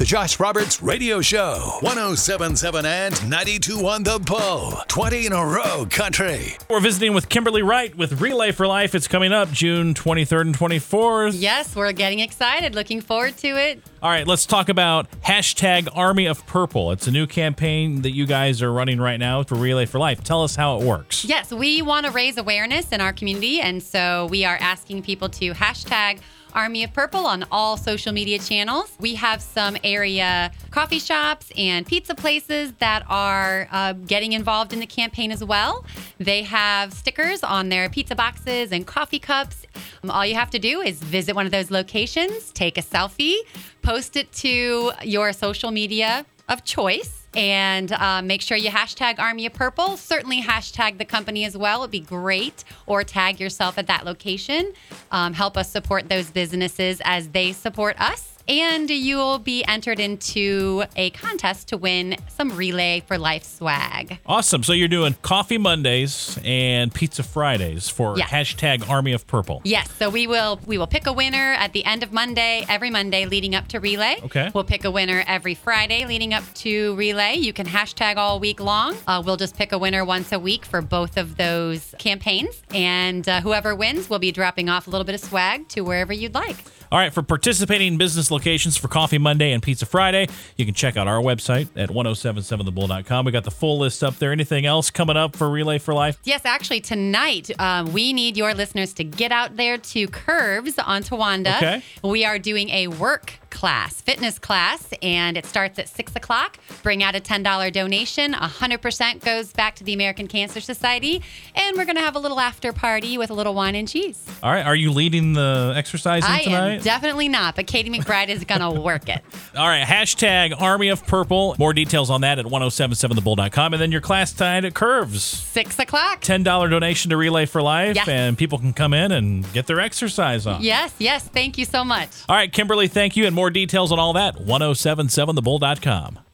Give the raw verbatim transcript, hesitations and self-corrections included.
Josh Roberts Radio Show. one oh seven point seven and ninety-two point one The Bull. twenty in a row country. We're visiting with Kimberly Wright with Relay for Life. It's coming up June twenty-third and twenty-fourth. Yes, we're getting excited. Looking forward to it. All right, let's talk about hashtag Army of Purple. It's a new campaign that you guys are running right now for Relay for Life. Tell us how it works. Yes, we want to raise awareness in our community, and so we are asking people to hashtag Army of Purple on all social media channels. We have some area coffee shops and pizza places that are uh, getting involved in the campaign as well. They have stickers on their pizza boxes and coffee cups. Um, all you have to do is visit one of those locations, take a selfie, post it to your social media of choice, and uh, make sure you hashtag Army of Purple. Certainly hashtag the company as well. It'd be great. Or tag yourself at that location. Um, help us support those businesses as they support us. And you'll be entered into a contest to win some Relay for Life swag. Awesome. So you're doing Coffee Mondays and Pizza Fridays for Yes. hashtag Army of Purple. Yes, so we will we will pick a winner at the end of Monday, every Monday leading up to Relay. Okay. We'll pick a winner every Friday leading up to Relay. You can hashtag all week long. Uh, we'll just pick a winner once a week for both of those campaigns. And uh, whoever wins will be dropping off a little bit of swag to wherever you'd like. All right, for participating business locations for Coffee Monday and Pizza Friday, you can check out our website at ten seventy-seven the bull dot com. We got the full list up there. Anything else coming up for Relay for Life? Yes, actually, tonight, um, we need your listeners to get out there to Curves on Towanda. Okay. We are doing a work class, fitness class, and it starts at six o'clock. Bring out a ten dollars donation. one hundred percent goes back to the American Cancer Society. And we're going to have a little after party with a little wine and cheese. All right, are you leading the exercising I tonight? am definitely not, but Katie McBride is going to work it. All right, hashtag Army of Purple. More details on that at ten seventy-seven the bull dot com. And then your class tonight at Curves. six o'clock. ten dollars donation to Relay for Life, Yes. and people can come in and get their exercise on. Yes, yes. Thank you so much. All right, Kimberly, thank you. And more details on all that, ten seventy-seven the bull dot com.